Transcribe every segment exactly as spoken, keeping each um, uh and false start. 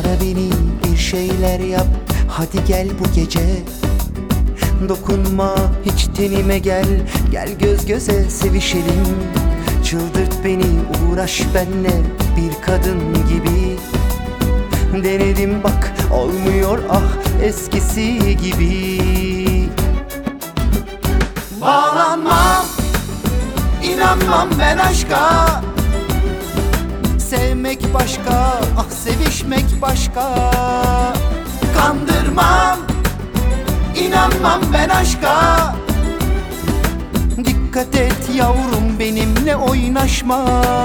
Ara beni, bir şeyler yap, hadi gel bu gece. Dokunma hiç tenime, gel, gel göz göze sevişelim. Çıldırt beni, uğraş benle bir kadın gibi. Denedim bak, olmuyor ah eskisi gibi. Bağlanmam, inanmam ben aşka. Sevmek başka, ah sevişmek başka. Kandırmam, inanmam ben aşka. Dikkat et yavrum, benimle oynaşma.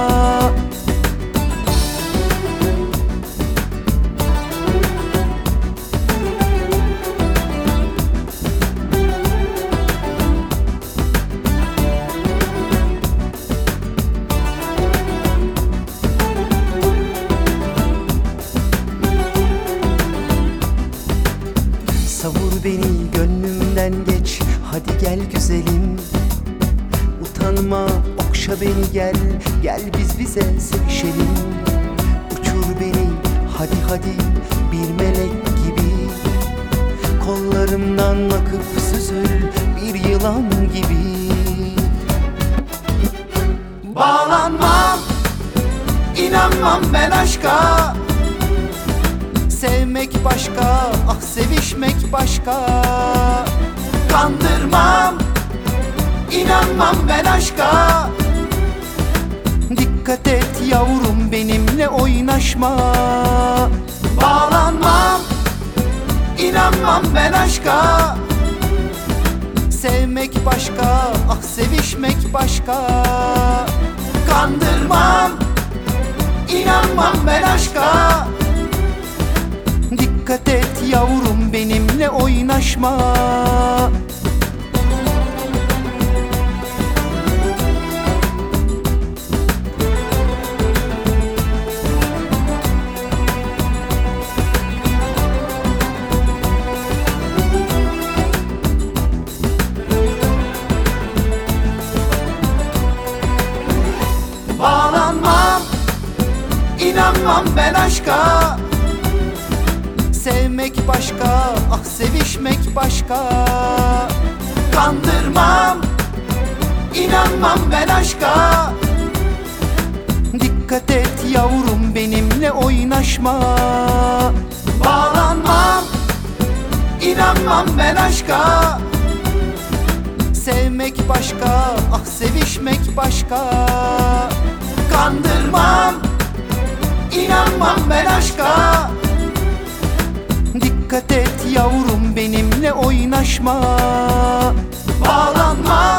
Savur beni, gönlümden geç, hadi gel güzelim. Utanma, okşa beni, gel, gel biz bize sevişelim. Uçur beni, hadi hadi bir melek gibi. Kollarımdan akıp süzül bir yılan gibi. Bağlanmam, inanmam ben aşka. Sevmek başka, ah sevişmek başka. Kandırmam, inanmam ben aşka. Dikkat et yavrum, benimle oynaşma. Bağlanmam, inanmam ben aşka. Sevmek başka, ah sevişmek başka. Kandırmam, inanmam ben aşka. Dikkat et yavrum, benimle oynaşma. Bağlanmam, inanmam ben aşka. Sevmek başka, ah sevişmek başka. Kandırmam, inanmam ben aşka. Dikkat et yavrum, benimle oynaşma. Bağlanmam, inanmam ben aşka. Sevmek başka, ah sevişmek başka. Kandırmam, inanmam ben aşka. Dikkat et yavrum, benimle oynaşma. Bağlanma.